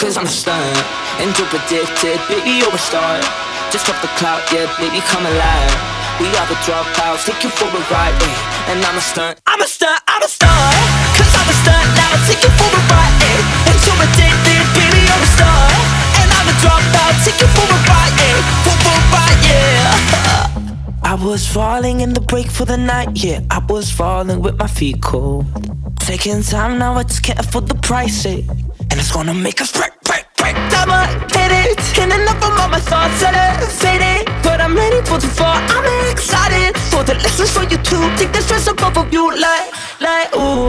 cause I'm stunned and too predicted. Baby, you're a star. Just drop the clout, yeah, baby, come alive. We are the dropouts, take you for a ride, eh. And I'm a stunt, I'm a stunt, I'm a stunt. Cause I'm a stunt now, take you for a ride, eh. And too addicted, baby, you're a star. And I'm a dropout, take you for a ride, eh. For a ride, yeah. I was falling in the break for the night, yeah. I was falling with my feet cold. Taking time now, I just can't afford the price, eh. And it's gonna make us break. I'ma hit it, and enough of all my thoughts elevated. But I'm ready for the fall, I'm excited for the lessons for you to take the stress off of you like, ooh.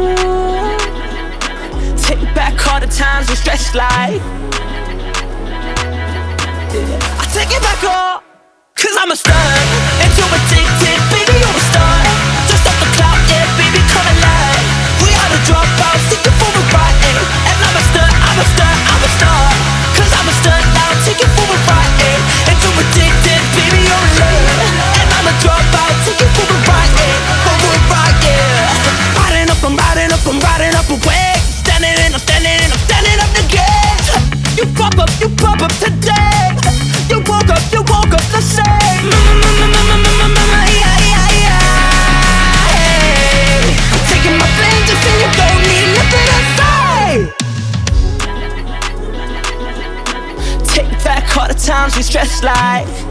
Take back all the times we stressed like, yeah. I take it back all, cause I'm a star. And you're addicted, baby, you're a star. Just off the cloud, yeah, baby, come alive. We are the dropouts, take you for a ride, eh. And I'm a star, I'm a star, I'm a star. Cause I'm a star now, take you for a ride, eh. And you're addicted, baby, you're a love. And I'm a dropout, take you for a ride, eh. For a ride, yeah. Riding up, I'm riding up, I'm riding up away. Standing and I'm standing and I'm standing up again. You pop up today. You woke up the same. I'm taking my vengeance and you don't need nothing to say. Take back all the times we stressed like.